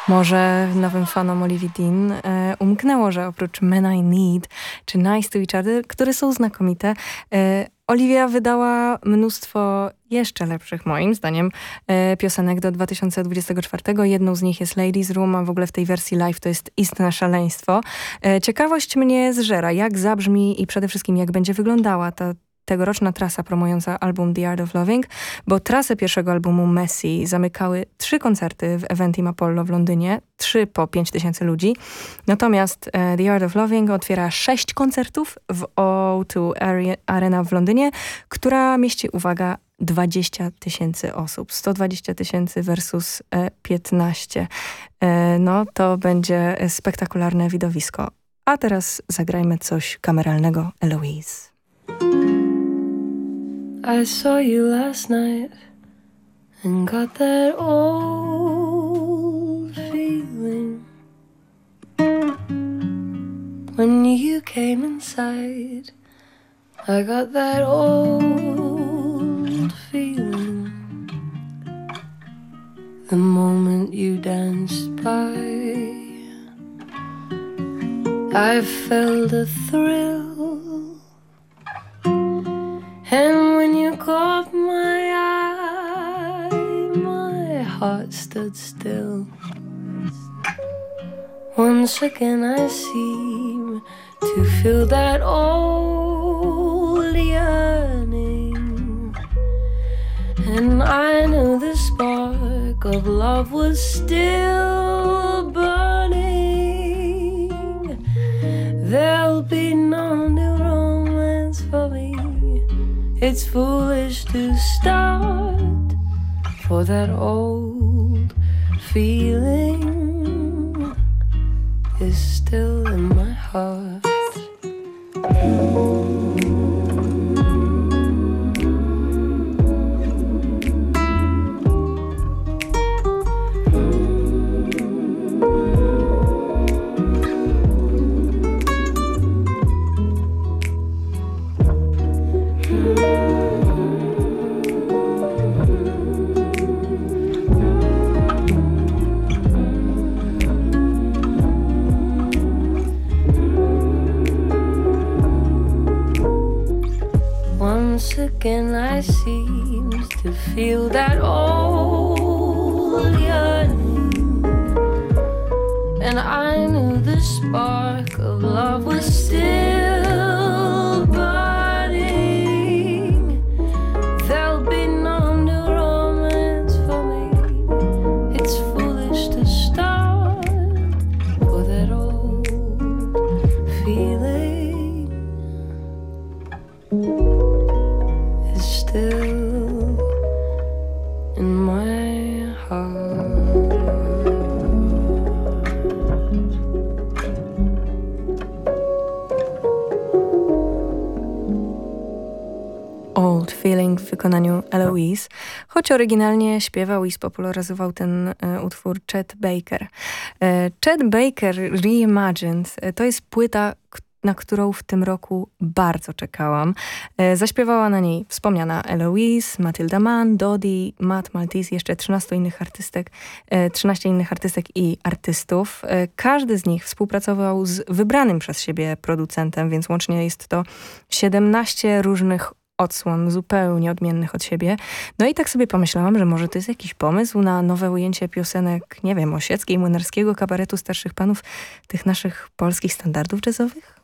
Może nowym fanom Olivii Dean umknęło, że oprócz Men I Need czy Nice to Each Other, które są znakomite, Olivia wydała mnóstwo jeszcze lepszych, moim zdaniem, piosenek do 2024. Jedną z nich jest Ladies Room, a w ogóle w tej wersji live to jest istne szaleństwo. Ciekawość mnie zżera, jak zabrzmi i przede wszystkim jak będzie wyglądała ta tegoroczna trasa promująca album The Art of Loving, bo trasę pierwszego albumu Messy zamykały 3 koncerty w Eventim Apollo w Londynie, 3 po 5000 ludzi. Natomiast The Art of Loving otwiera 6 koncertów w O2 Arena w Londynie, która mieści, uwaga, 20 000 osób. 120 000 versus 15. No to będzie spektakularne widowisko. A teraz zagrajmy coś kameralnego, Eloise. I saw you last night and got that old feeling when you came inside. I got that old feeling the moment you danced by. I felt a thrill. And when you caught my eye, my heart stood still. Once again I seem to feel that old yearning, and I knew the spark of love was still burning. There'll be no new romance for me. It's foolish to start, for that old feeling is still in my heart. Once again I seem to feel that old yearning, and I knew the spark of love was still burning. There'll be no new romance for me. It's foolish to start, for that old feeling still in my heart. Old Feeling w wykonaniu Eloise, choć oryginalnie śpiewał i spopularyzował ten utwór Chet Baker. Chet Baker Reimagined to jest płyta, na którą w tym roku bardzo czekałam. Zaśpiewała na niej wspomniana Eloise, Matilda Mann, Dodie, Matt Maltese, jeszcze 13 innych artystek i artystów. Każdy z nich współpracował z wybranym przez siebie producentem, więc łącznie jest to 17 różnych odsłon zupełnie odmiennych od siebie. No i tak sobie pomyślałam, że może to jest jakiś pomysł na nowe ujęcie piosenek, nie wiem, Osieckiej, Młynarskiego, kabaretu starszych panów, tych naszych polskich standardów jazzowych?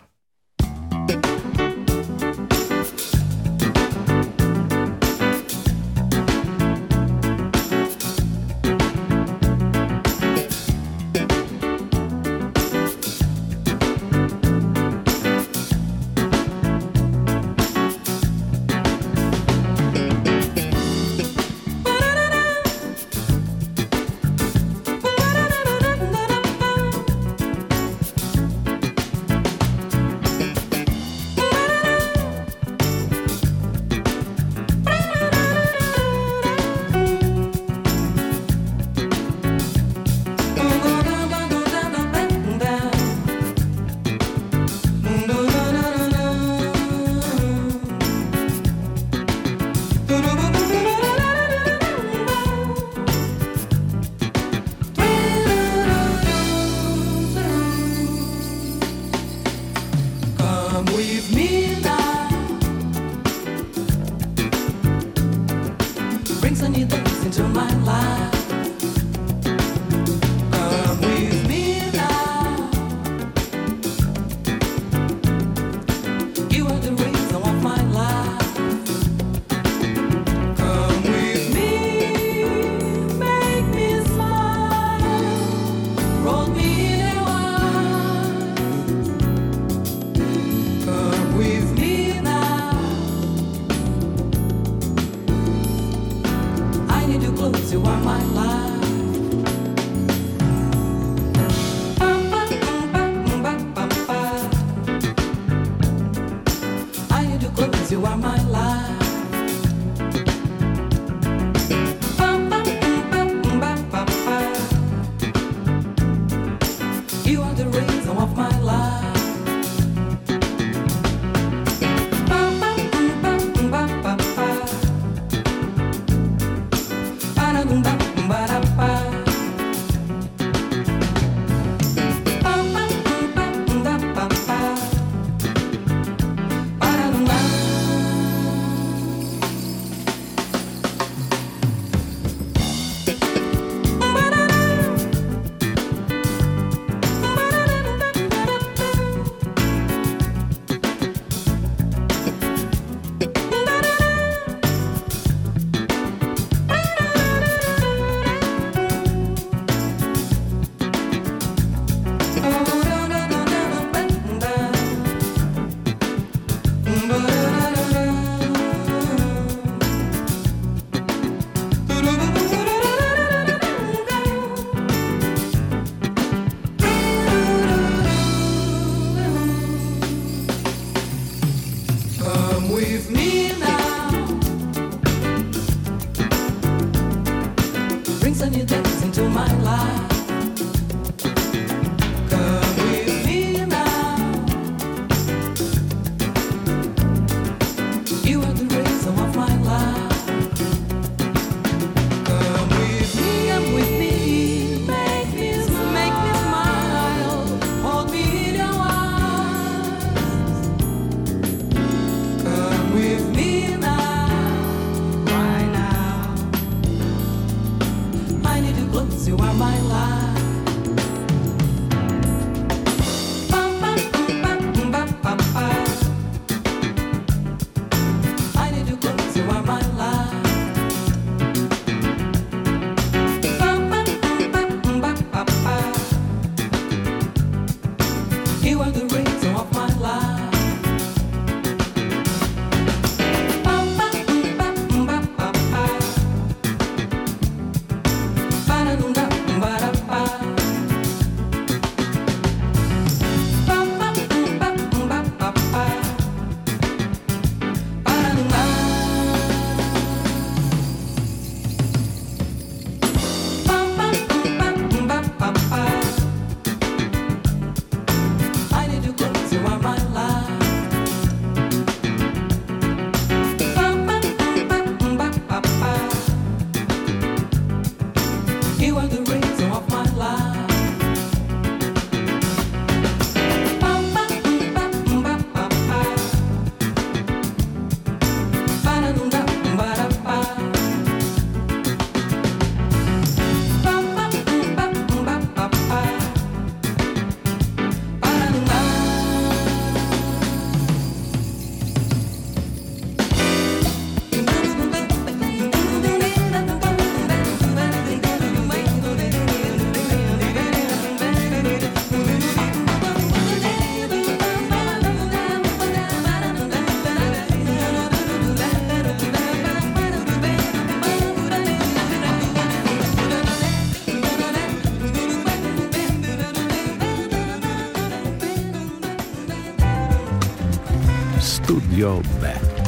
Studio B.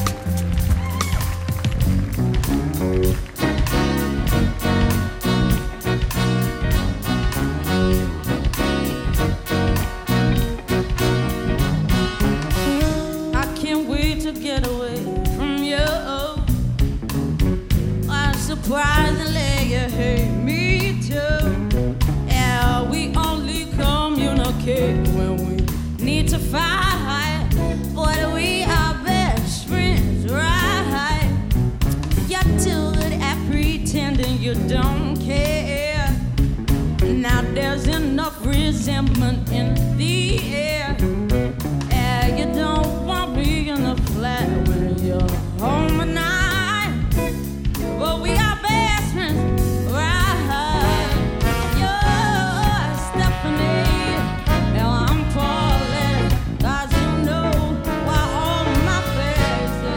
Surprisingly, you hate me too. Yeah, we only communicate when we need to fight, but we are best friends, right? You're too good at and you don't care. Now there's enough resentment in the air. And you don't want me in the flat when you're home at night. But we are best friends, right? You're Stephanie, and I'm Paulette. 'Cause you know why all my faces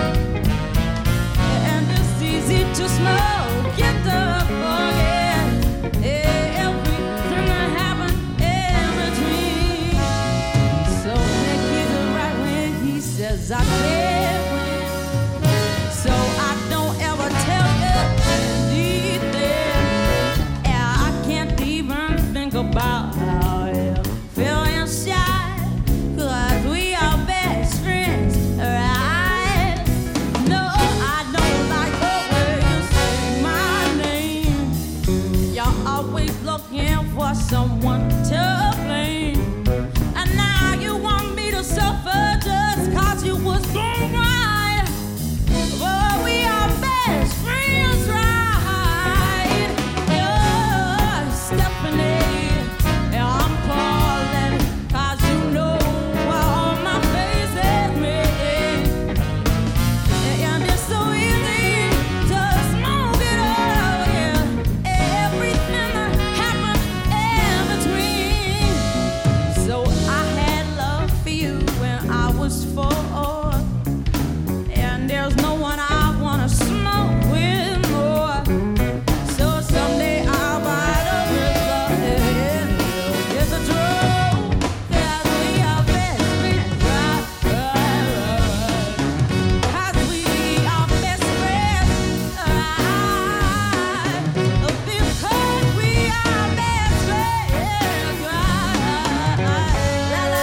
and it's easy to smoke it up, oh yeah. Everything that happened in between. So Nick, he's right when he says I can't win. So I don't ever tell you anything. Yeah, I can't even think about how you feel inside. 'Cause we are best friends, right? No, I don't like the way you say my name. You're always looking for someone to blame. And now you want me to suffer just 'cause you was born right. But we are best friends, right? You're Stephanie, and I'm Paulette. 'Cause you know why all my faces made. And it's so easy to smoke it up, yeah. Everything that happened in between. So I had love for you when I was 4. And there's no one I wanna smoke with more. So someday I'll buy the river. It's a drug that we are best friends, right? 'Cause we are best friends, right? Because we are best friends, right? La la la,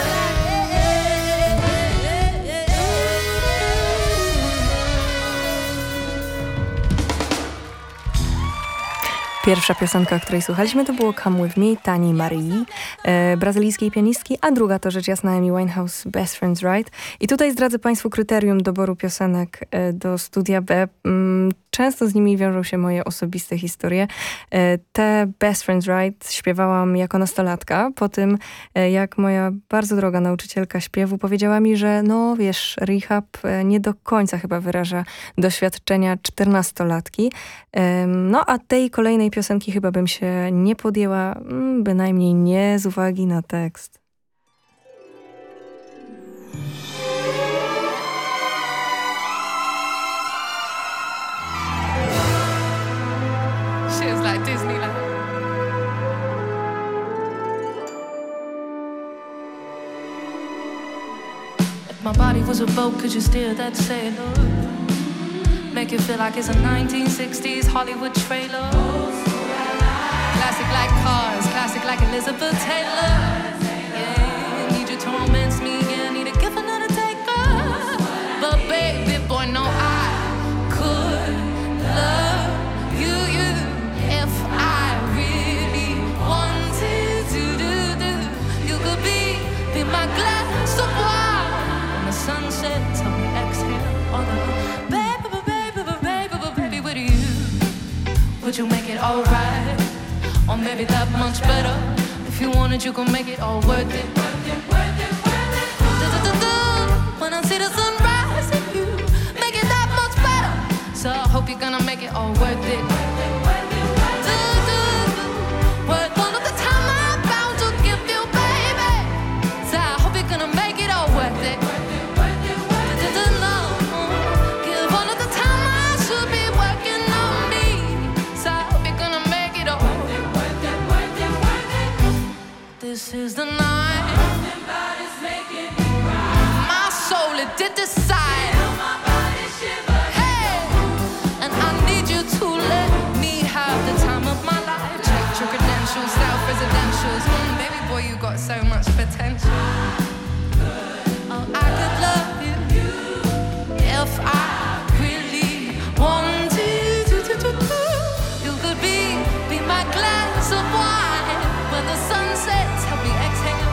Pierwsza piosenka, której słuchaliśmy, to było Come With Me, Tani Marii, brazylijskiej pianistki, a druga to rzecz jasna Amy Winehouse, Best Friends Right. I tutaj zdradzę Państwu kryterium doboru piosenek do Studia B. Często z nimi wiążą się moje osobiste historie. Te Best Friends Right śpiewałam jako nastolatka, po tym jak moja bardzo droga nauczycielka śpiewu powiedziała mi, że no wiesz, rehab nie do końca chyba wyraża doświadczenia 14-latki. No a tej kolejnej piosenki chyba bym się nie podjęła, bynajmniej nie z uwagi na tekst. Shit is like Disneyland. If my body was a boat, could you steer that sailor? Make it feel like it's a 1960s Hollywood trailer. Classic like Cars, classic like Elizabeth Taylor. Yeah, need you to romance me, yeah, need a gift, another taker. But baby boy, no, I could love you if I really wanted to do. You could be my glass of wine when the sun sets, help me exhale on the baby, with you, would you make it alright? Or maybe that much better. If you want it, you can make it all worth it. When I see the sunrise in you, make it that much better. So I hope you're gonna make it all worth it. Worth all of the time I'm bound to give you, baby. So I hope you're gonna make it all worth it. Give all of the time I should be working on me. So I hope you're gonna make it all. This is the night. My soul, it did decide. Hey, and I need you to let me have the time of my life. Check your credentials, self-residentials. Baby boy, you got so much potential. Oh, I could love you if I really wanted to. You could be my glass of wine when the sun sets. Help me exhale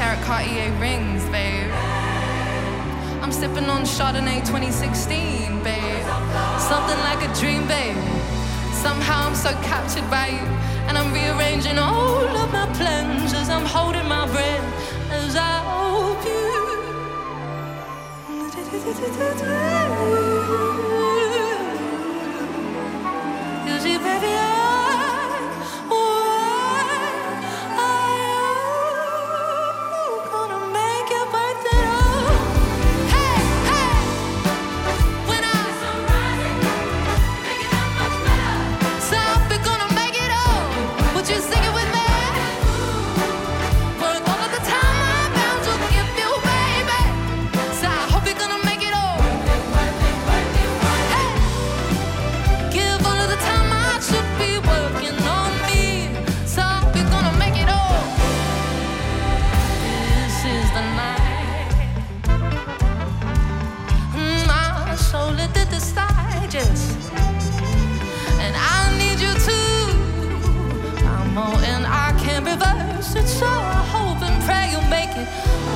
carat Cartier rings, babe. I'm sipping on Chardonnay 2016, babe. Something like a dream, babe. Somehow I'm so captured by you, and I'm rearranging all of my plans as I'm holding my breath as I hope you. 'Cause you, baby, so I hope and pray you'll make it.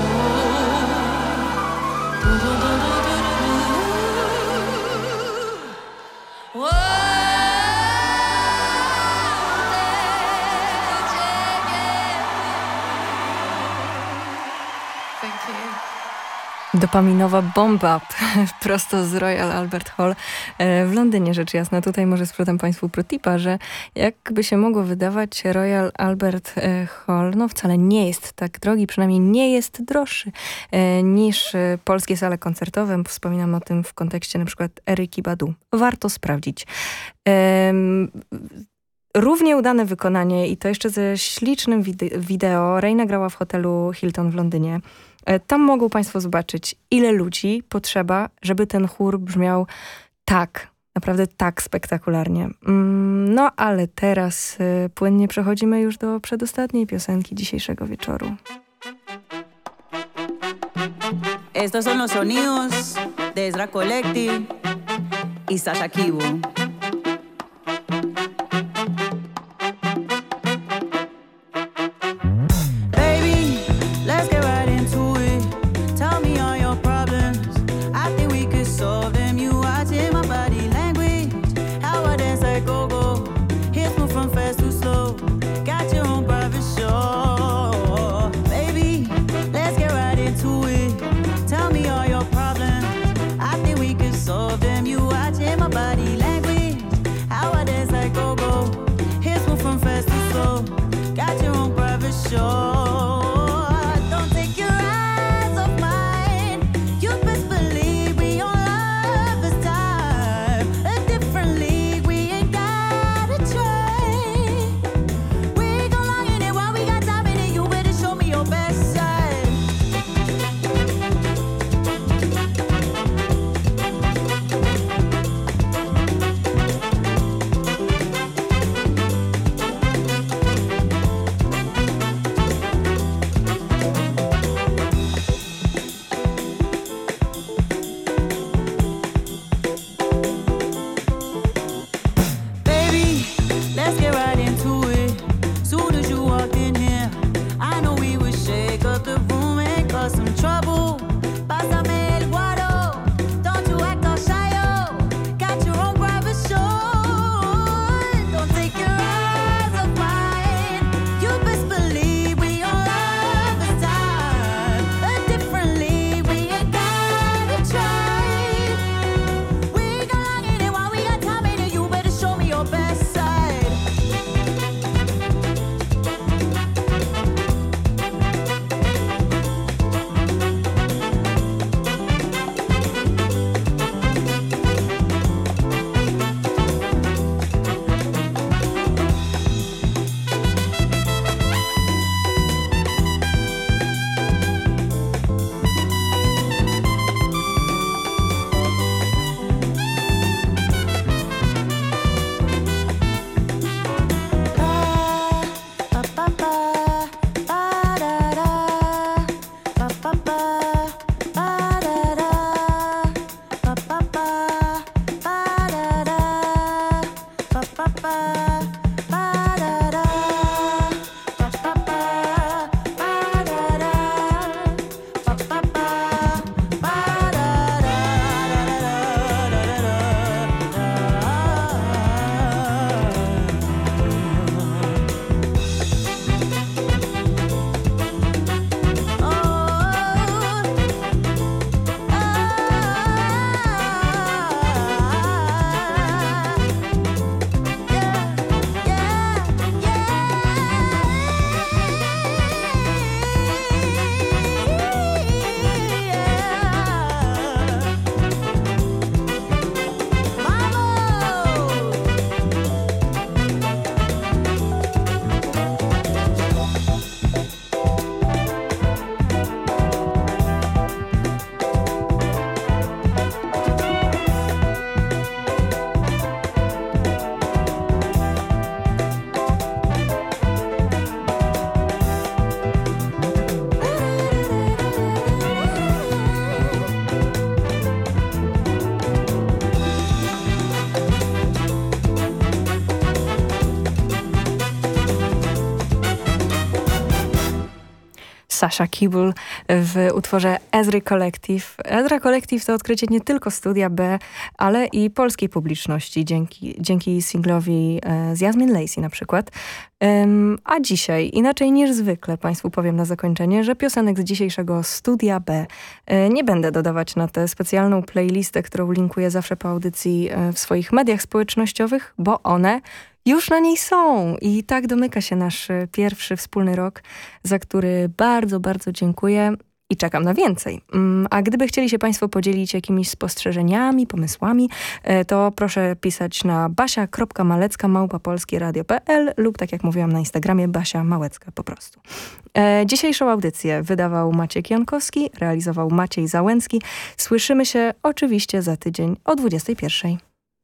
Dopaminowa bomba prosto z Royal Albert Hall w Londynie, rzecz jasna. Tutaj może sprzedam Państwu protipa, że jakby się mogło wydawać, Royal Albert Hall no wcale nie jest tak drogi, przynajmniej nie jest droższy niż polskie sale koncertowe. Wspominam o tym w kontekście na przykład Eryki Badu. Warto sprawdzić. Równie udane wykonanie i to jeszcze ze ślicznym wideo. Reina grała w hotelu Hilton w Londynie. Tam mogą Państwo zobaczyć, ile ludzi potrzeba, żeby ten chór brzmiał tak, naprawdę tak spektakularnie. No ale teraz płynnie przechodzimy już do przedostatniej piosenki dzisiejszego wieczoru. Estos son los sonidos de Ezra Collective y Sasha Kibo. Solve them, you watching my body language. Basia Kibul w utworze Ezra Collective. Ezra Collective to odkrycie nie tylko Studia B, ale i polskiej publiczności dzięki singlowi z Jasmine Lacey na przykład. A dzisiaj, inaczej niż zwykle, Państwu powiem na zakończenie, że piosenek z dzisiejszego Studia B nie będę dodawać na tę specjalną playlistę, którą linkuję zawsze po audycji w swoich mediach społecznościowych, bo one już na niej są. I tak domyka się nasz pierwszy wspólny rok, za który bardzo, bardzo dziękuję i czekam na więcej. A gdyby chcieli się Państwo podzielić jakimiś spostrzeżeniami, pomysłami, to proszę pisać na basia.malecka@polskieradio.pl lub tak jak mówiłam na Instagramie, Basia Małecka po prostu. Dzisiejszą audycję wydawał Maciek Jankowski, realizował Maciej Załęcki. Słyszymy się oczywiście za tydzień o 21:00.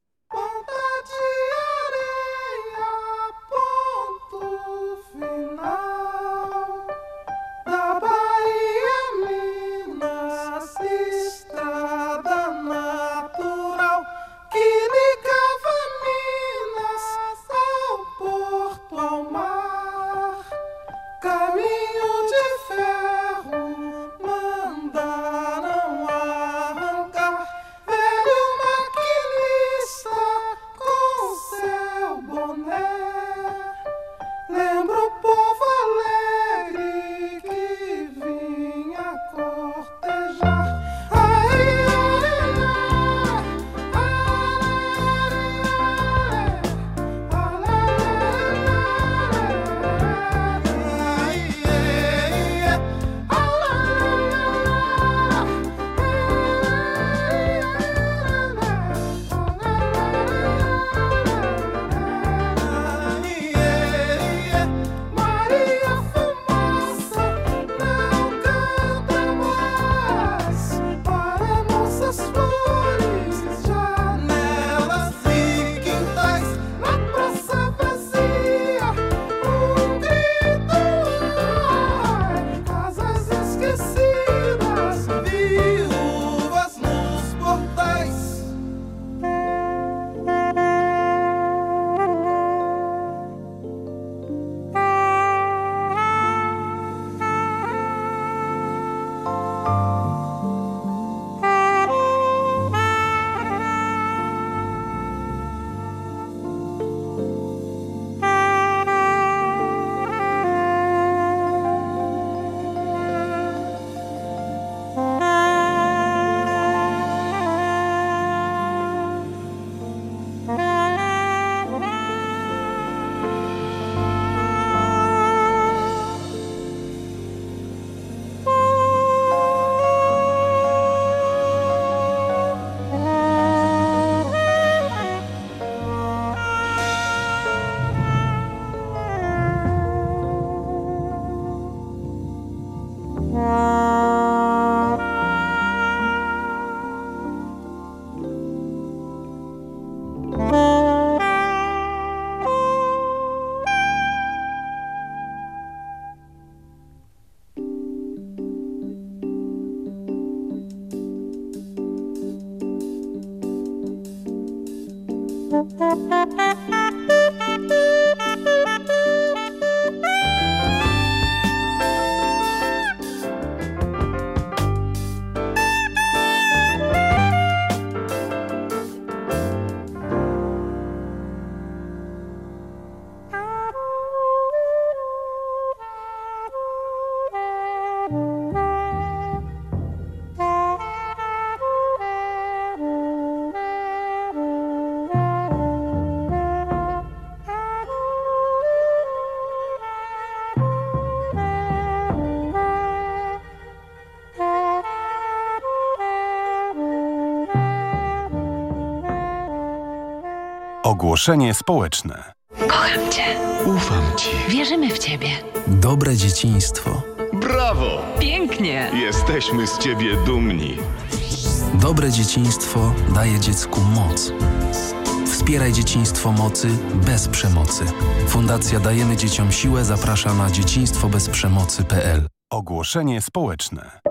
Ogłoszenie społeczne. Kocham Cię. Ufam Ci. Wierzymy w Ciebie. Dobre dzieciństwo. Brawo! Pięknie. Jesteśmy z Ciebie dumni. Dobre dzieciństwo daje dziecku moc. Wspieraj dzieciństwo mocy bez przemocy. Fundacja Dajemy Dzieciom Siłę zaprasza na dzieciństwobezprzemocy.pl. Ogłoszenie społeczne.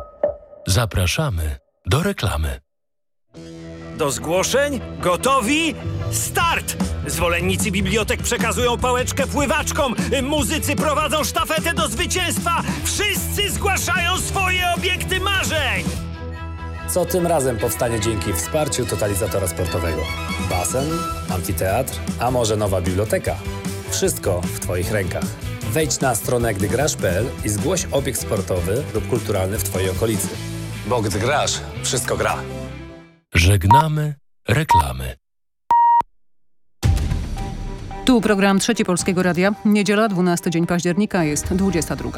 Zapraszamy do reklamy. Do zgłoszeń? Gotowi? Start! Zwolennicy bibliotek przekazują pałeczkę pływaczkom. Muzycy prowadzą sztafetę do zwycięstwa. Wszyscy zgłaszają swoje obiekty marzeń. Co tym razem powstanie dzięki wsparciu totalizatora sportowego? Basen, amfiteatr, a może nowa biblioteka? Wszystko w Twoich rękach. Wejdź na stronę gdygrasz.pl i zgłoś obiekt sportowy lub kulturalny w Twojej okolicy. Bo gdy grasz, wszystko gra. Żegnamy reklamy. Tu program Trzeci Polskiego Radia. Niedziela, 12 dzień października, jest 22.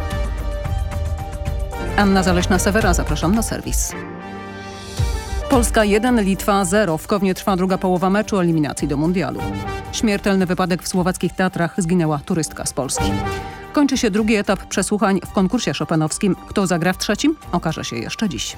Anna Zaleśna-Sewera, zapraszam na serwis. Polska 1, Litwa 0. W Kownie trwa druga połowa meczu eliminacji do mundialu. Śmiertelny wypadek w słowackich Tatrach, zginęła turystka z Polski. Kończy się drugi etap przesłuchań w konkursie chopinowskim. Kto zagra w trzecim? Okaże się jeszcze dziś.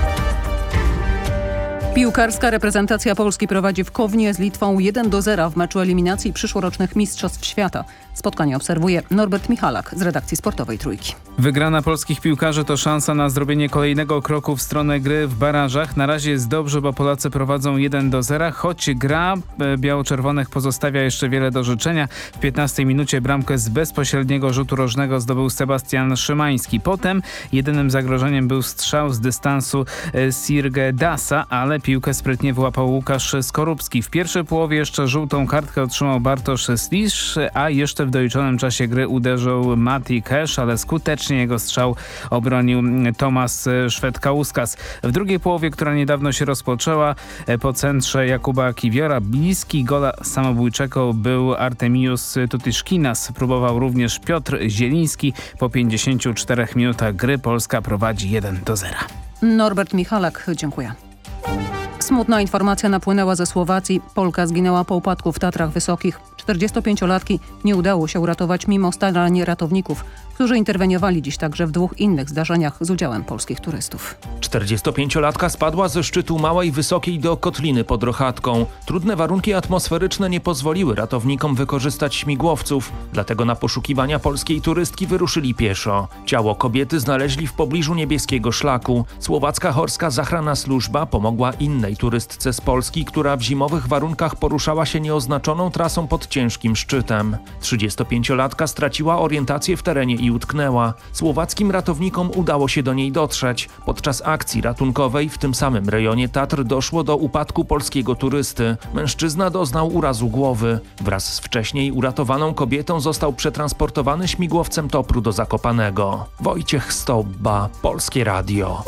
Piłkarska reprezentacja Polski prowadzi w Kownie z Litwą 1-0 w meczu eliminacji przyszłorocznych Mistrzostw Świata. Spotkanie obserwuje Norbert Michalak z redakcji sportowej Trójki. Wygrana polskich piłkarzy to szansa na zrobienie kolejnego kroku w stronę gry w barażach. Na razie jest dobrze, bo Polacy prowadzą 1-0, choć gra biało-czerwonych pozostawia jeszcze wiele do życzenia. W 15 minucie bramkę z bezpośredniego rzutu rożnego zdobył Sebastian Szymański. Potem jedynym zagrożeniem był strzał z dystansu Sirge Dasa, ale piłkę sprytnie wyłapał Łukasz Skorupski. W pierwszej połowie jeszcze żółtą kartkę otrzymał Bartosz Slisz, a jeszcze w doliczonym czasie gry uderzył Mati Kesz, ale skutecznie jego strzał obronił Tomasz Szwed-Kauskas. W drugiej połowie, która niedawno się rozpoczęła, po centrze Jakuba Kiwiora bliski gola samobójczego był Artemius Tutiszkinas. Próbował również Piotr Zieliński. Po 54 minutach gry Polska prowadzi 1-0. Norbert Michalak, dziękuję. Smutna informacja napłynęła ze Słowacji. Polka zginęła po upadku w Tatrach Wysokich. 45-latki nie udało się uratować mimo starań ratowników, którzy interweniowali dziś także w dwóch innych zdarzeniach z udziałem polskich turystów. 45-latka spadła ze szczytu Małej Wysokiej do kotliny pod Rochatką. Trudne warunki atmosferyczne nie pozwoliły ratownikom wykorzystać śmigłowców, dlatego na poszukiwania polskiej turystki wyruszyli pieszo. Ciało kobiety znaleźli w pobliżu Niebieskiego Szlaku. Słowacka Horska Zachrana Służba pomogła innej turystce z Polski, która w zimowych warunkach poruszała się nieoznaczoną trasą pod ciężkim szczytem. 35-latka straciła orientację w terenie i utknęła. Słowackim ratownikom udało się do niej dotrzeć. Podczas akcji ratunkowej w tym samym rejonie Tatr doszło do upadku polskiego turysty. Mężczyzna doznał urazu głowy. Wraz z wcześniej uratowaną kobietą został przetransportowany śmigłowcem TOPR-u do Zakopanego. Wojciech Stobba, Polskie Radio.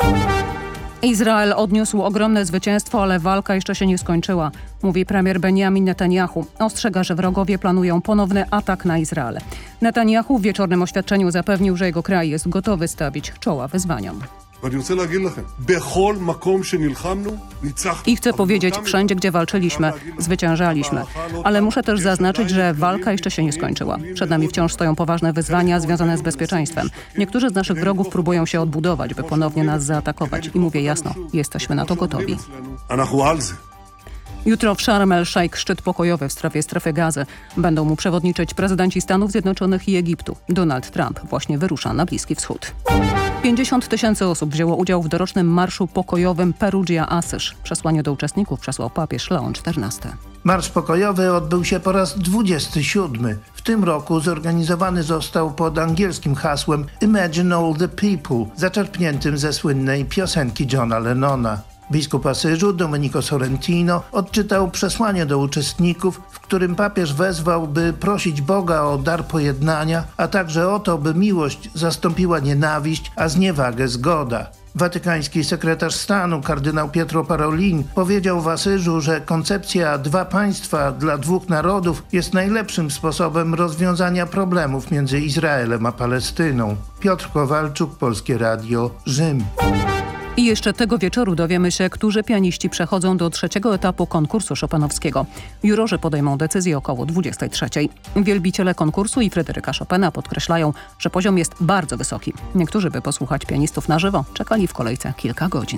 Izrael odniósł ogromne zwycięstwo, ale walka jeszcze się nie skończyła, mówi premier Benjamin Netanyahu. Ostrzega, że wrogowie planują ponowny atak na Izrael. Netanyahu w wieczornym oświadczeniu zapewnił, że jego kraj jest gotowy stawić czoła wyzwaniom. I chcę powiedzieć, wszędzie gdzie walczyliśmy, zwyciężaliśmy. Ale muszę też zaznaczyć, że walka jeszcze się nie skończyła. Przed nami wciąż stoją poważne wyzwania związane z bezpieczeństwem. Niektórzy z naszych wrogów próbują się odbudować, by ponownie nas zaatakować. I mówię jasno, jesteśmy na to gotowi. Jutro w Sharm el-Sheikh szczyt pokojowy w strefie Gazy. Będą mu przewodniczyć prezydenci Stanów Zjednoczonych i Egiptu. Donald Trump właśnie wyrusza na Bliski Wschód. 50 000 osób wzięło udział w dorocznym marszu pokojowym Perugia Asyż. Przesłanie do uczestników przesłał papież Leon XIV. Marsz pokojowy odbył się po raz 27. W tym roku zorganizowany został pod angielskim hasłem Imagine All the People, zaczerpniętym ze słynnej piosenki Johna Lennona. Biskup Asyżu Domenico Sorrentino odczytał przesłanie do uczestników, w którym papież wezwał, by prosić Boga o dar pojednania, a także o to, by miłość zastąpiła nienawiść, a zniewagę zgoda. Watykański sekretarz stanu kardynał Pietro Parolin powiedział w Asyżu, że koncepcja 2 państwa dla 2 narodów jest najlepszym sposobem rozwiązania problemów między Izraelem a Palestyną. Piotr Kowalczuk, Polskie Radio, Rzym. I jeszcze tego wieczoru dowiemy się, którzy pianiści przechodzą do trzeciego etapu konkursu chopinowskiego. Jurorzy podejmą decyzję około 23:00. Wielbiciele konkursu i Fryderyka Chopina podkreślają, że poziom jest bardzo wysoki. Niektórzy, by posłuchać pianistów na żywo, czekali w kolejce kilka godzin.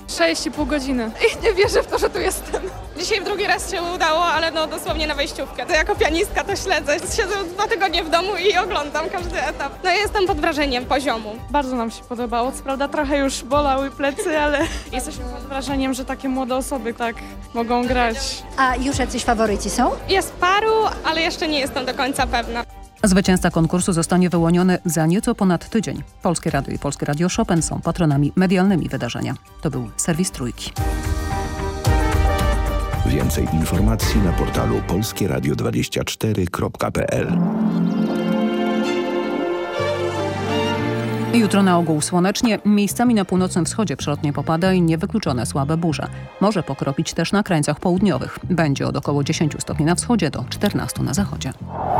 6,5 godziny. I nie wierzę w to, że tu jestem. Dzisiaj drugi raz się udało, ale no dosłownie na wejściówkę. To jako pianistka to śledzę. Siedzę 2 tygodnie w domu i oglądam każdy etap. No jestem pod wrażeniem poziomu. Bardzo nam się podobało. Co prawda trochę już bolały plecy, ale jesteśmy pod wrażeniem, że takie młode osoby tak mogą grać. A już jacyś faworyci są? Jest paru, ale jeszcze nie jestem do końca pewna. Zwycięzca konkursu zostanie wyłoniony za nieco ponad tydzień. Polskie Radio i Polskie Radio Chopin są patronami medialnymi wydarzenia. To był serwis Trójki. Więcej informacji na portalu polskieradio24.pl. Jutro na ogół słonecznie, miejscami na północnym wschodzie przelotnie popada i niewykluczone słabe burze. Może pokropić też na krańcach południowych. Będzie od około 10 stopni na wschodzie do 14 na zachodzie.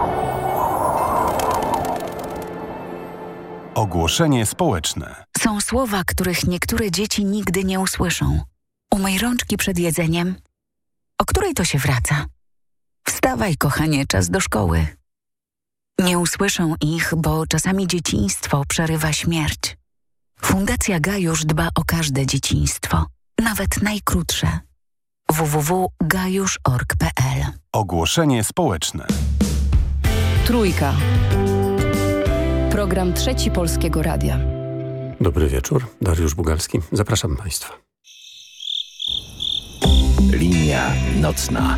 Ogłoszenie społeczne. Są słowa, których niektóre dzieci nigdy nie usłyszą. Umyj rączki przed jedzeniem. O której to się wraca? Wstawaj, kochanie, czas do szkoły. Nie usłyszą ich, bo czasami dzieciństwo przerywa śmierć. Fundacja Gajusz dba o każde dzieciństwo, nawet najkrótsze. www.gajusz.org.pl. Ogłoszenie społeczne. Trójka. Program Trzeci Polskiego Radia. Dobry wieczór, Dariusz Bugalski. Zapraszam Państwa. Linia nocna.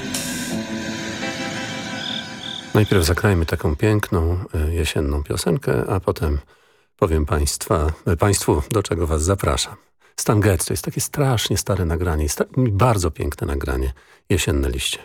Najpierw zagrajmy taką piękną, jesienną piosenkę, a potem powiem Państwu, do czego Was zapraszam. Stan Getz to jest takie strasznie stare nagranie, bardzo piękne nagranie, Jesienne liście.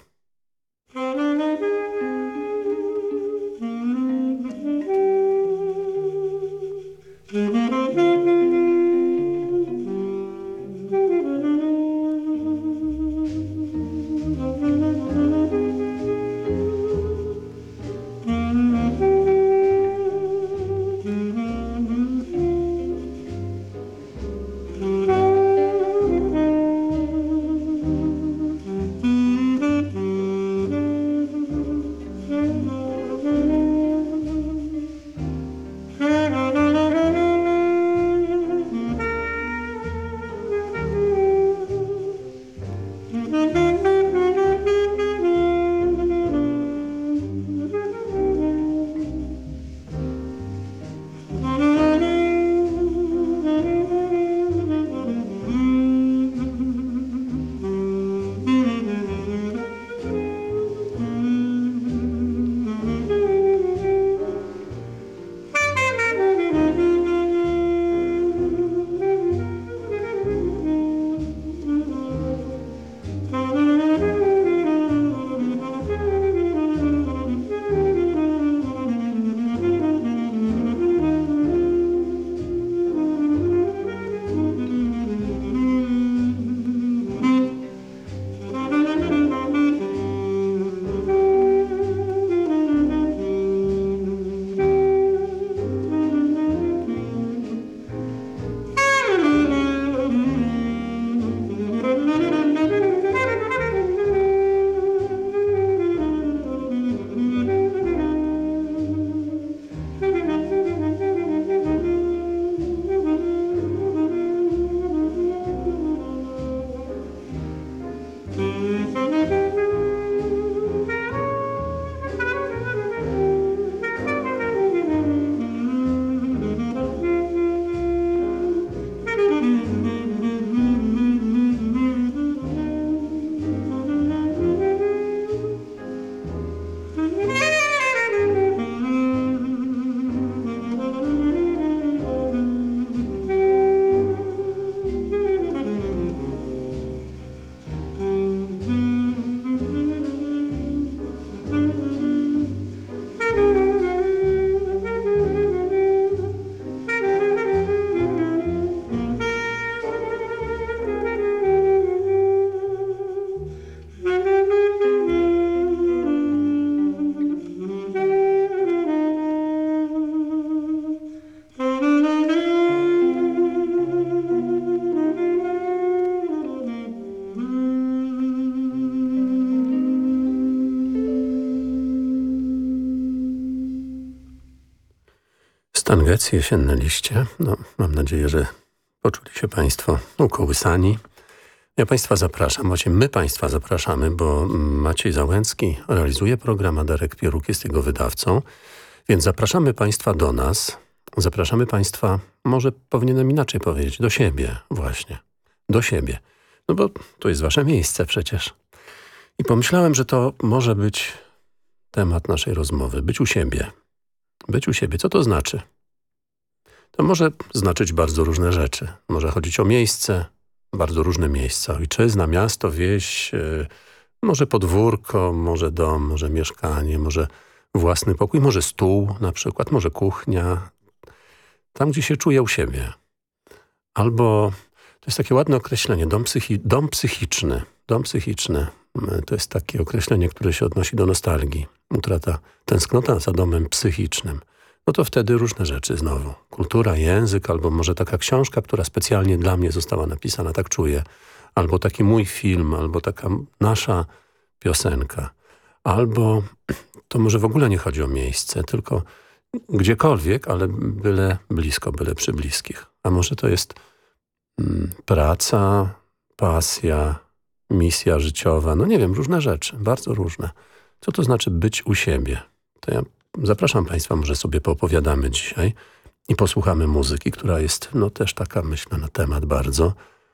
Stan Getz, Jesienne liście. No, mam nadzieję, że Poczuli się Państwo ukołysani. Ja Państwa zapraszam, właściwie my Państwa zapraszamy, bo Maciej Załęcki realizuje program, a Darek Pieruk jest jego wydawcą. Więc zapraszamy Państwa do nas. Zapraszamy Państwa, może powinienem inaczej powiedzieć, do siebie właśnie. Do siebie. No bo to jest Wasze miejsce przecież. I pomyślałem, że to może być temat naszej rozmowy. Być u siebie. Być u siebie. Co to znaczy? To może znaczyć bardzo różne rzeczy. Może chodzić o miejsce, bardzo różne miejsca. Ojczyzna, miasto, wieś, może podwórko, może dom, może mieszkanie, może własny pokój, może stół na przykład, może kuchnia. Tam, gdzie się czuje u siebie. Albo, to jest takie ładne określenie, dom psychiczny. Dom psychiczny to jest takie określenie, które się odnosi do nostalgii. Utrata, tęsknota za domem psychicznym. No to wtedy różne rzeczy znowu. Kultura, język, albo może taka książka, która specjalnie dla mnie została napisana, tak czuję. Albo taki mój film, albo taka nasza piosenka. Albo to może w ogóle nie chodzi o miejsce, tylko gdziekolwiek, ale byle blisko, byle przy bliskich. A może to jest praca, pasja, misja życiowa, no nie wiem, różne rzeczy, bardzo różne. Co to znaczy być u siebie? To ja zapraszam Państwa, może sobie poopowiadamy dzisiaj i posłuchamy muzyki, która jest no też taka, myślę, na temat bardzo.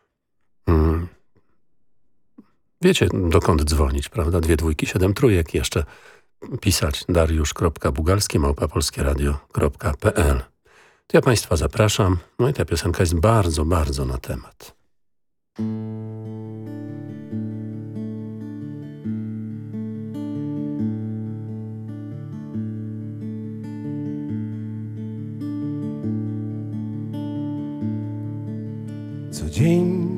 Wiecie, dokąd dzwonić, prawda? 2 2 7 3 jeszcze pisać dariusz.bugalski@polskieradio.pl. To ja Państwa zapraszam. No i ta piosenka jest bardzo, bardzo na temat. Co dzień,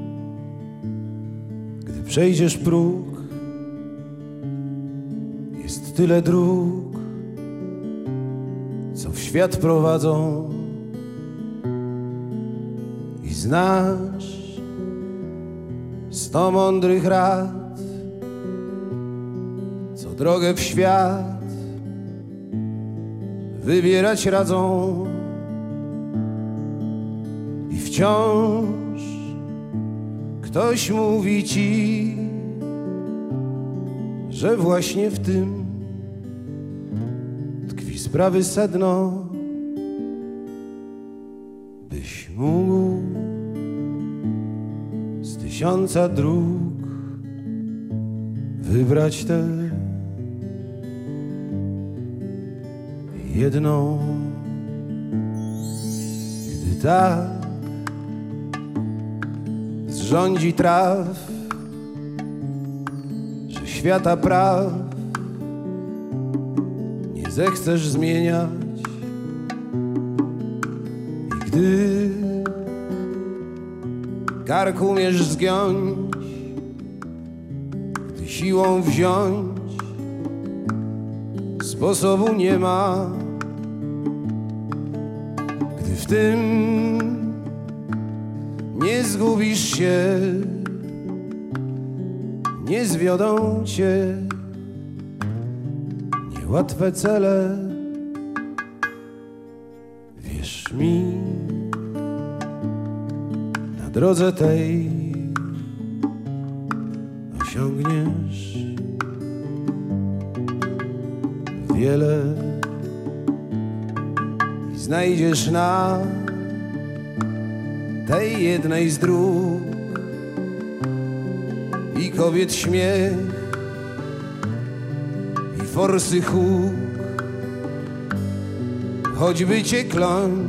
gdy przejdziesz próg, jest tyle dróg, co w świat prowadzą, i znasz 100 mądrych rad, co drogę w świat wybierać radzą. I wciąż ktoś mówi ci, że właśnie w tym tkwi sprawy sedno, byś mógł z 1000 dróg wybrać tę jedną. Gdy tak zrządzi traf, że świata praw nie zechcesz zmieniać, i gdy kark umiesz zgiąć, gdy siłą wziąć sposobu nie ma, gdy w tym nie zgubisz się, nie zwiodą cię niełatwe cele. Wierz mi, na drodze tej osiągniesz wiele i znajdziesz na tej jednej z dróg i kobiet śmiech, i forsy huk, choćby cię kląć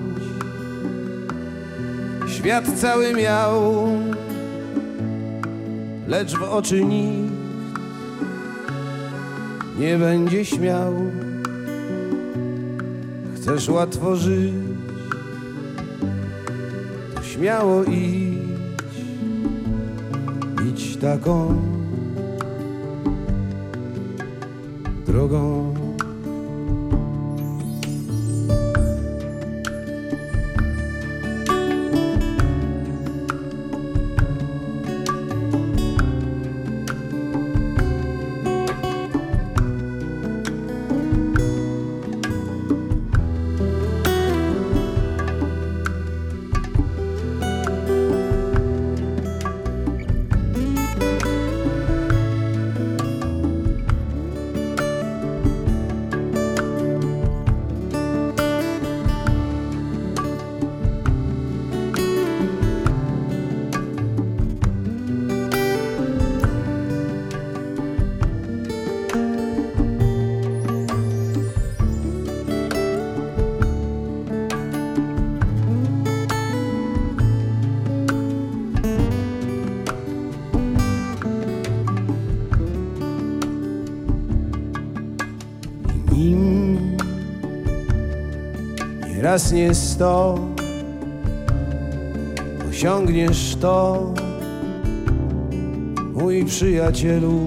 świat cały miał, lecz w oczy nikt nie będzie śmiał. Chcesz łatwo żyć, śmiało idź taką drogą. raz nie 100, osiągniesz to, mój przyjacielu.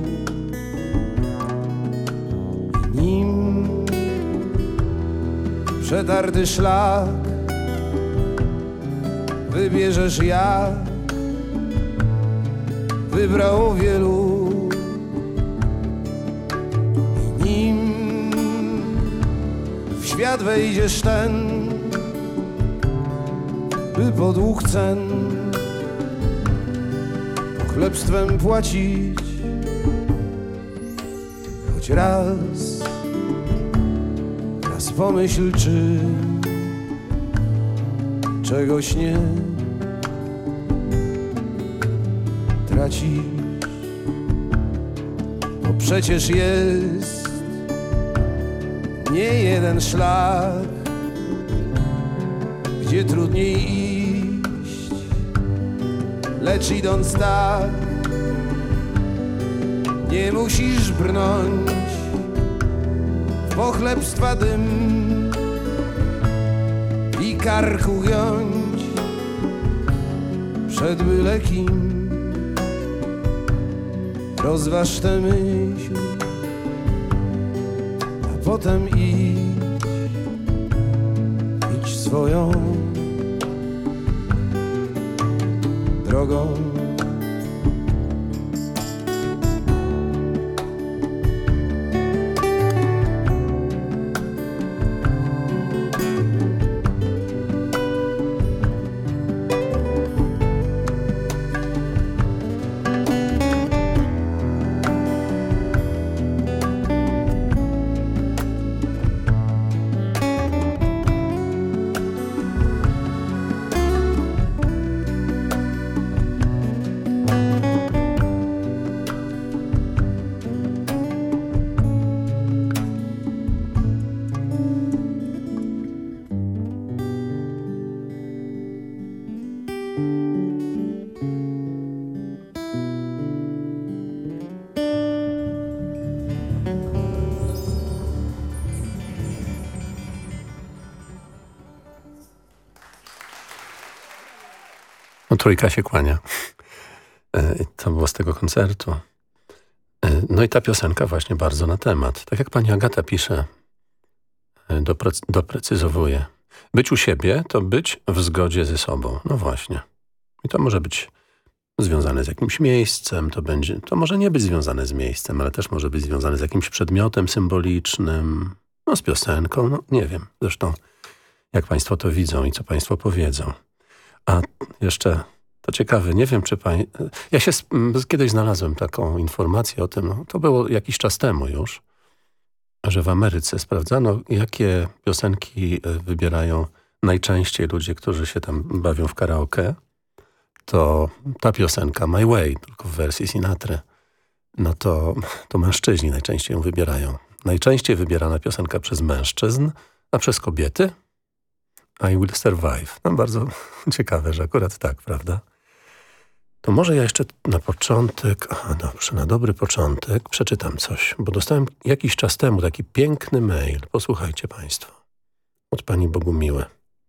Nim przetarty szlak wybierzesz jak wybrało wielu. I nim w świat wejdziesz ten, by podług cen chlebstwem płacić, choć raz pomyśl, czy czegoś nie tracisz, bo przecież jest nie jeden szlak, gdzie trudniej iść, lecz idąc tak nie musisz brnąć w pochlebstwa dym i karku giąć przed byle kim. Rozważ tę myśl, a potem idź swoją drogą. Trójka się kłania. To było z tego koncertu. No i ta piosenka właśnie bardzo na temat. Tak jak pani Agata pisze, doprecyzowuje. Być u siebie to być w zgodzie ze sobą. No właśnie. I to może być związane z jakimś miejscem, to może nie być związane z miejscem, ale też może być związane z jakimś przedmiotem symbolicznym, no z piosenką, no nie wiem. Zresztą jak państwo to widzą i co państwo powiedzą. A jeszcze to ciekawe, nie wiem czy ja się kiedyś znalazłem taką informację o tym, no, to było jakiś czas temu już, że w Ameryce sprawdzano, jakie piosenki wybierają najczęściej ludzie, którzy się tam bawią w karaoke. To ta piosenka My Way, tylko w wersji Sinatry, no to mężczyźni najczęściej ją wybierają. Najczęściej wybierana piosenka przez mężczyzn, a przez kobiety I Will Survive. No bardzo ciekawe, że akurat tak, prawda? To może ja jeszcze na początek, dobrze, na dobry początek przeczytam coś, bo dostałem jakiś czas temu taki piękny mail. Posłuchajcie państwo. Od pani Bogumiły.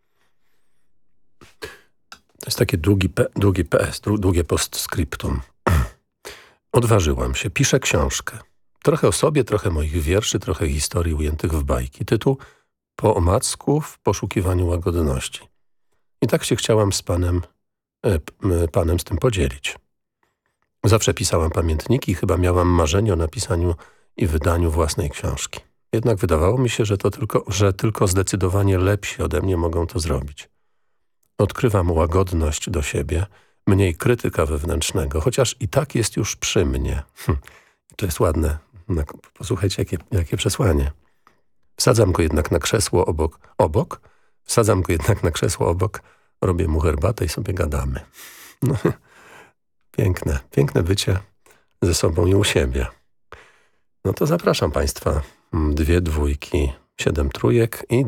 To jest takie długie postscriptum. Odważyłam się, piszę książkę. Trochę o sobie, trochę moich wierszy, trochę historii ujętych w bajki. Tytuł Po omacku w poszukiwaniu łagodności. I tak się chciałam z panem z tym podzielić. Zawsze pisałam pamiętniki i chyba miałam marzenie o napisaniu i wydaniu własnej książki. Jednak wydawało mi się, że tylko zdecydowanie lepsi ode mnie mogą to zrobić. Odkrywam łagodność do siebie, mniej krytyka wewnętrznego, chociaż i tak jest już przy mnie. To jest ładne. Posłuchajcie, jakie przesłanie. Wsadzam go jednak na krzesło obok. Wsadzam go jednak na krzesło obok, robię mu herbatę i sobie gadamy. No, piękne bycie ze sobą i u siebie. No to zapraszam państwa. 2 dwójki, 7 trójek i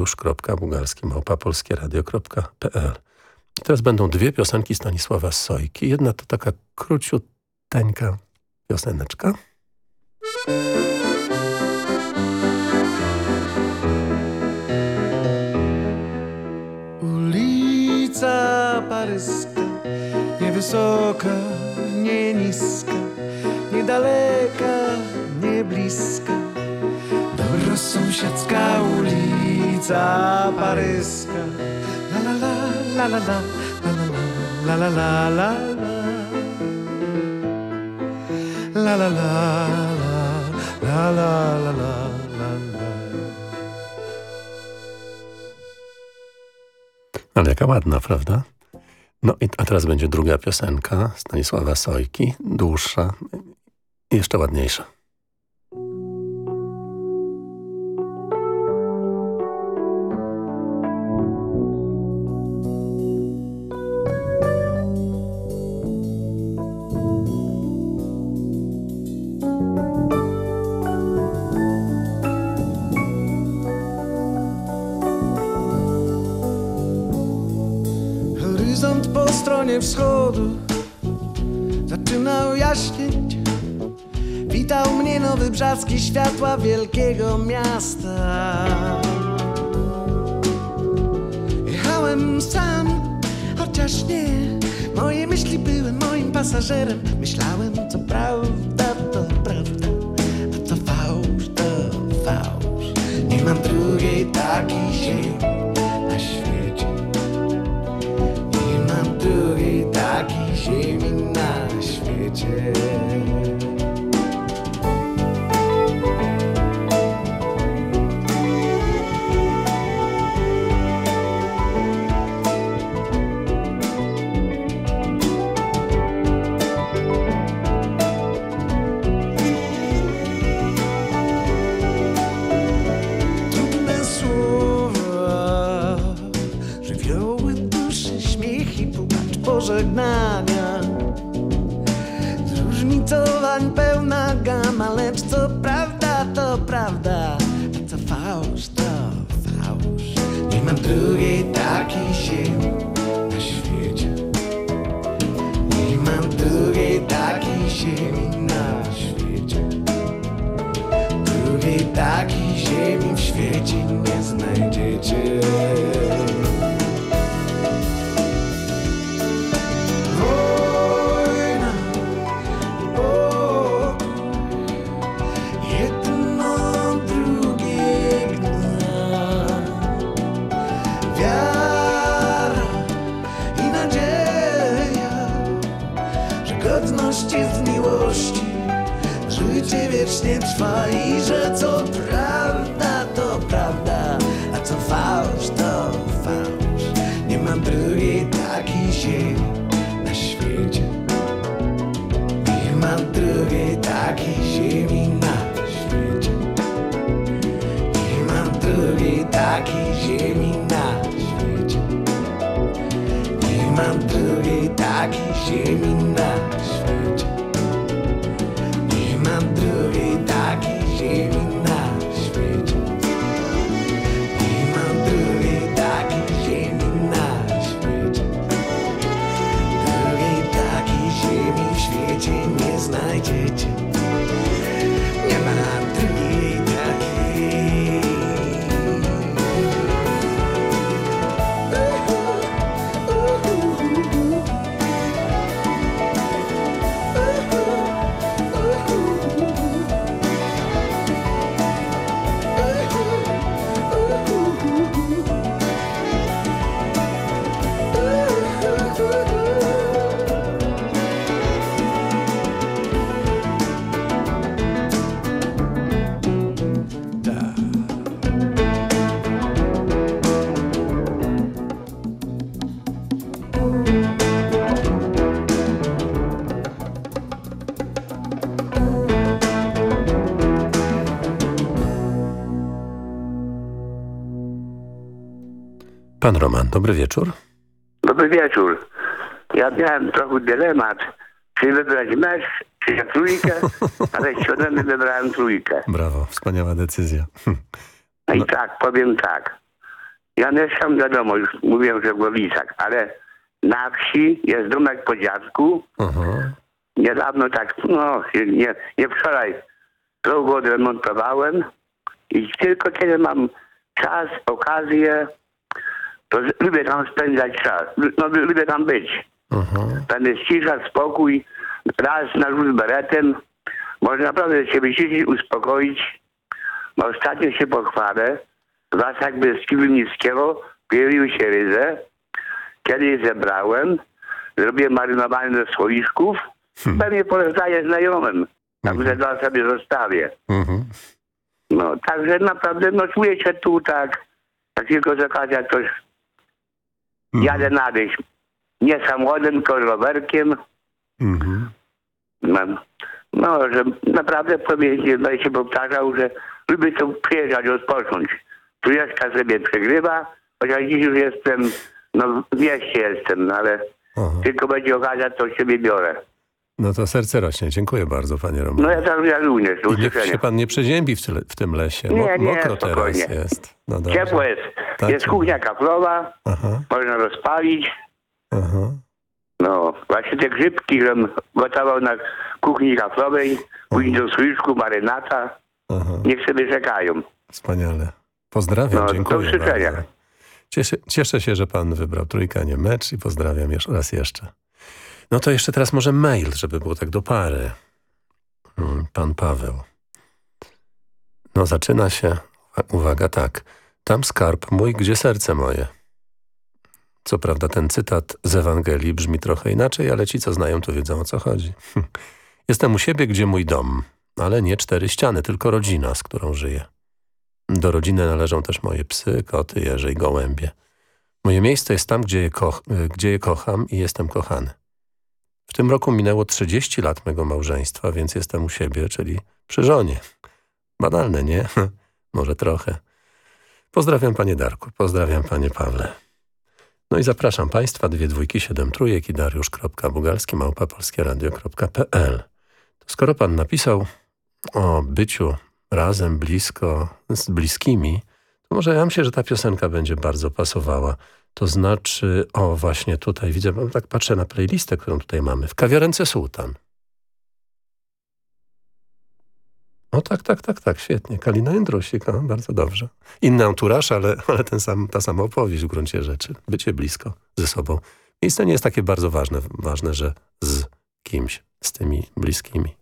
dariusz.bugalski@polskieradio.pl. Teraz będą 2 piosenki Stanisława Sojki. Jedna to taka króciuteńka pioseneczka. wysoka, nie niska, nie daleka, nie bliska. Dobrosąsiedzka ulica paryska. La la la la la la la la la la la la la la la la la la. Ale jaka ładna, prawda? No a teraz będzie druga piosenka Stanisława Sojki, dłuższa i jeszcze ładniejsza. Horyzont po stronie wschodu zaczynał jaśnieć. Witał mnie nowy brzask światła wielkiego miasta. Jechałem sam, chociaż nie. Moje myśli były moim pasażerem. Myślałem, co prawda, to prawda, a co fałsz, to fałsz. Nie mam drugiej takiej ziemi na świecie. Nie mam drugiej takiej ziemi na świecie. Pożegnania, zróżnicowań pełna gama, lecz co prawda, to prawda, a co fałsz, to fałsz. Nie mam drugiej takiej ziemi na świecie. Nie mam drugiej takiej ziemi na świecie. Drugiej takiej ziemi w świecie nie znajdziecie. Jest w miłości, życie wiecznie trwa i że co prawda, to prawda, a co fałsz, to fałsz. Nie mam drugiej takiej ziemi na świecie. Nie mam drugiej takiej ziemi na świecie. Nie mam drugiej takiej ziemi na świecie. Nie mam drugiej takiej ziemi na świecie. Nie mam drugiej takiej ziemi na świecie. Nie mam drugiej takiej ziemi na świecie. Drugiej takiej ziemi w świecie nie znajdziecie. Nie ma drugiej takiej. Pan Roman, dobry wieczór. Dobry wieczór. Ja miałem trochę dylemat, czy wybrać mecz, czy trójkę, ale świadomie wybrałem trójkę. Brawo, wspaniała decyzja. No i tak, powiem tak. Ja mieszkam, wiadomo, już mówiłem, że w Głowicach, ale na wsi jest domek po dziadku. Niedawno tak, no nie wczoraj, drogę odremontowałem i tylko kiedy mam czas, okazję, to lubię tam spędzać czas, no lubię tam być. Tam jest cisza, spokój, raz na rzut beretem. Można naprawdę się wysiedzieć, uspokoić. No, ostatnio się pochwalę. W lasach Beskidu-Niskiego pojawiły się ryże. Kiedy je zebrałem, zrobiłem marynowanie do słoiczków. Pewnie polecaję znajomym. Także dla sobie zostawię. No, także naprawdę, no czuję się tu tak tylko z okazji coś. Jadę na wieś. Nie samochodem, tylko rowerkiem. No, że naprawdę będę się powtarzał, że lubię to przyjeżdżać, odpocząć. Trójeczka sobie przegrywa, chociaż dziś już jestem, no w mieście jestem, no, ale tylko będzie okazja, to siebie biorę. No to serce rośnie. Dziękuję bardzo, panie Romanie. No ja również. I niech się pan nie przeziębi w tym lesie. Nie, mokro spokojnie. teraz jest. No ciepło jest. Tak, jest kuchnia kaflowa, można rozpalić. No, właśnie te grzybki, żebym gotował na kuchni kaflowej, później do słyczku, marynata. Niech sobie czekają. Wspaniale. Pozdrawiam, dziękuję do usłyszenia. bardzo. Cieszę się, że pan wybrał Trójkę, a nie Mecz i pozdrawiam raz jeszcze. No to jeszcze teraz może mail, żeby było tak do pary. Pan Paweł. No zaczyna się, uwaga, tak. Tam skarb mój, gdzie serce moje. Co prawda ten cytat z Ewangelii brzmi trochę inaczej, ale ci, co znają, to wiedzą, o co chodzi. Jestem u siebie, gdzie mój dom, ale nie 4 ściany, tylko rodzina, z którą żyję. Do rodziny należą też moje psy, koty, jeże i gołębie. Moje miejsce jest tam, gdzie je kocham i jestem kochany. W tym roku minęło 30 lat mego małżeństwa, więc jestem u siebie, czyli przy żonie. Banalne, nie? Może trochę. Pozdrawiam panie Darku, pozdrawiam panie Pawle. No i zapraszam państwa, 2 2 7 3 i dariusz.bugalski@polskieradio.pl. To skoro pan napisał o byciu razem, blisko, z bliskimi, to może ja myślę, że ta piosenka będzie bardzo pasowała. To znaczy, właśnie tutaj widzę, tak patrzę na playlistę, którą tutaj mamy. W kawiarence Sułtan. O tak, świetnie. Kalina Jędrusik, bardzo dobrze. Inny anturaż, ale ta sama opowieść w gruncie rzeczy. Bycie blisko ze sobą. Miejsce nie jest takie bardzo ważne, że z kimś, z tymi bliskimi.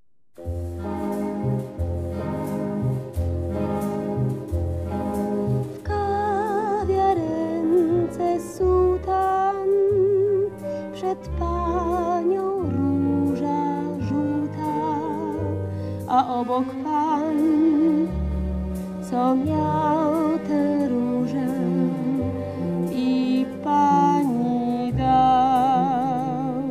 W kawiarence Sułtan, przed panią róża żółta, a obok pan, co miał tę różę i pani dał.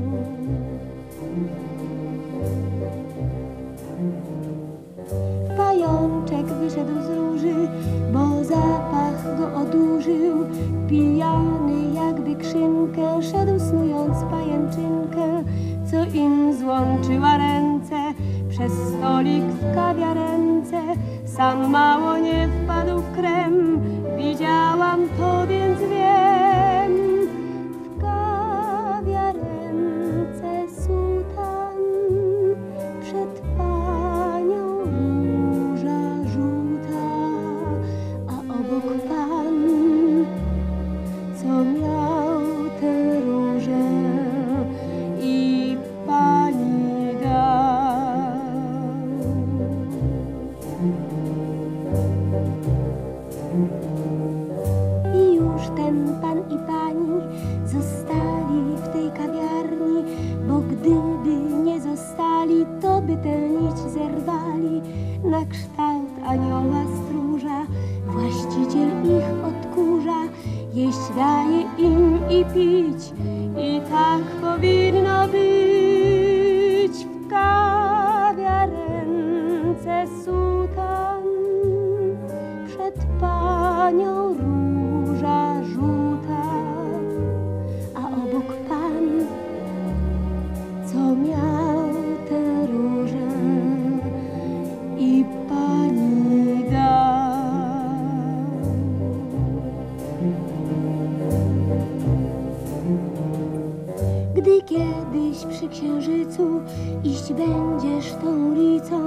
Pajączek wyszedł z róży, bo zapach go odurzył. Pijany jakby krzynkę szedł, snując pajęczynkę, co im złączyła ręce. Przez stolik w kawiarence sam mało nie wpadł w krem. Widziałam to, więc wiem. W kawiarence Sułtan, przed panią róża żółta, a obok pan, co miał tę różę i pani dał. I już ten pan i pani zostali w tej kawiarni, bo gdyby nie zostali, to by tę nić zerwali. Na kształt anioła stróża właściciel ich odkurza, jeść daje im i pić, i tak powinno być. W kawiarence Sułtan, przed panią róża żółta.